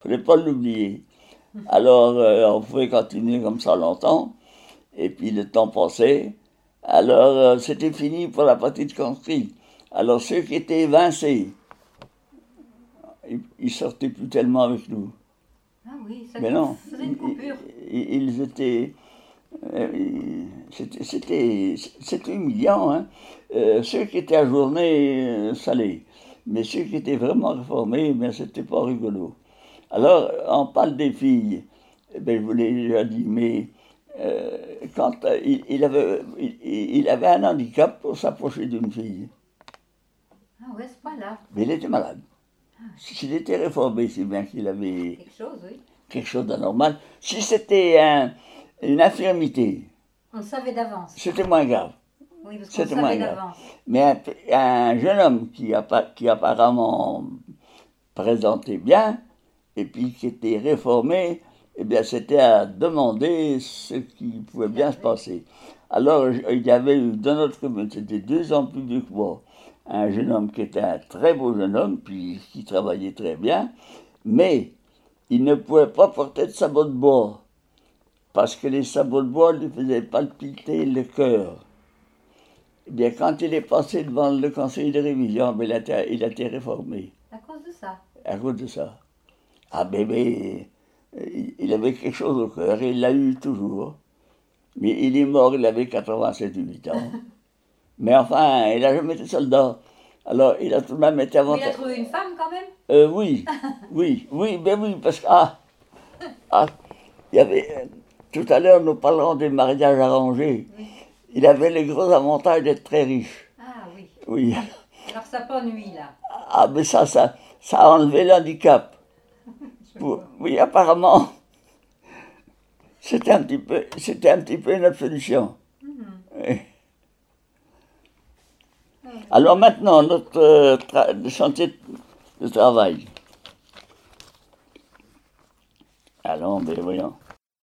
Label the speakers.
Speaker 1: fallait pas l'oublier. Alors, on pouvait continuer comme ça longtemps, et puis le temps passait. Alors, c'était fini pour la partie de conscrits. Alors, ceux qui étaient évincés, ils sortaient plus tellement avec nous.
Speaker 2: Ah oui, ça
Speaker 1: Mais non,
Speaker 2: faisait une coupure.
Speaker 1: ils étaient... C'était humiliant, hein. Ceux qui étaient ajournés, ça allait. Mais ceux qui étaient vraiment réformés, ben, c'était pas rigolo. Alors, on parle des filles. Eh ben, je vous l'ai déjà dit, mais quand il avait un handicap pour s'approcher d'une fille.
Speaker 2: Ah ouais, c'est pas là.
Speaker 1: Mais il était malade. S'il était réformé, c'est bien qu'il avait
Speaker 2: Quelque chose, oui.
Speaker 1: quelque chose d'anormal. Si c'était une infirmité,
Speaker 2: On le savait d'avance.
Speaker 1: c'était moins grave.
Speaker 2: Oui, parce qu'on
Speaker 1: C'était
Speaker 2: le
Speaker 1: moins
Speaker 2: savait
Speaker 1: grave.
Speaker 2: d'avance.
Speaker 1: Mais un jeune homme qui apparemment présentait bien, et puis qui était réformé, eh bien, c'était à demander ce qui pouvait bien se passer. Alors, il y avait eu dans notre commune, c'était 2 ans plus vieux que moi, un jeune homme qui était un très beau jeune homme, puis qui travaillait très bien, mais il ne pouvait pas porter de sabots de bois, parce que les sabots de bois lui faisaient palpiter le cœur. Eh bien, quand il est passé devant le conseil de révision, ben, il a été réformé
Speaker 2: À cause de ça.
Speaker 1: à cause de ça. Ah bébé, il avait quelque chose au cœur et il l'a eu toujours. Mais il est mort, il avait 87 ou 8 ans. Mais enfin, il n'a jamais été soldat. Alors, il a tout de même été
Speaker 2: Mais
Speaker 1: avant.
Speaker 2: il a trouvé une femme quand même.
Speaker 1: Oui, oui, parce que, il y avait, tout à l'heure, nous parlerons des mariages arrangés.
Speaker 2: Oui.
Speaker 1: Il avait le gros avantage d'être très riche.
Speaker 2: Ah oui.
Speaker 1: Oui.
Speaker 2: Alors ça pas nuit là.
Speaker 1: Ah, mais ça a enlevé l'handicap. Oui, apparemment, c'était un petit peu notre solution. Oui. Alors maintenant, notre chantier de travail. Allons, ben voyons.